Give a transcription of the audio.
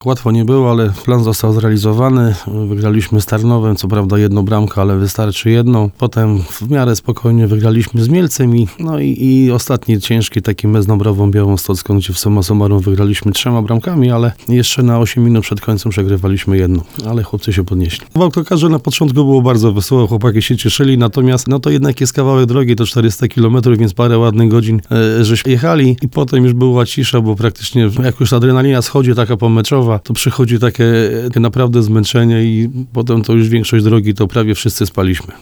Łatwo nie było, ale plan został zrealizowany. Wygraliśmy z Tarnowem, co prawda 1 bramkę, ale wystarczy 1. Potem w miarę spokojnie wygraliśmy z Mielcem i ostatni ciężki taki mecz z Dąbrową Białostocką, gdzie w summa summarum wygraliśmy 3 bramkami, ale jeszcze na 8 minut przed końcem przegrywaliśmy 1. Ale chłopcy się podnieśli. W autokarze na początku było bardzo wesoło, chłopaki się cieszyli, natomiast to jednak jest kawałek drogi, to 400 km, więc parę ładnych godzin żeśmy jechali i potem już była cisza, bo praktycznie jak już adrenalina schodzi taka pomeczowa, to przychodzi takie naprawdę zmęczenie i potem to już większość drogi to prawie wszyscy spaliśmy.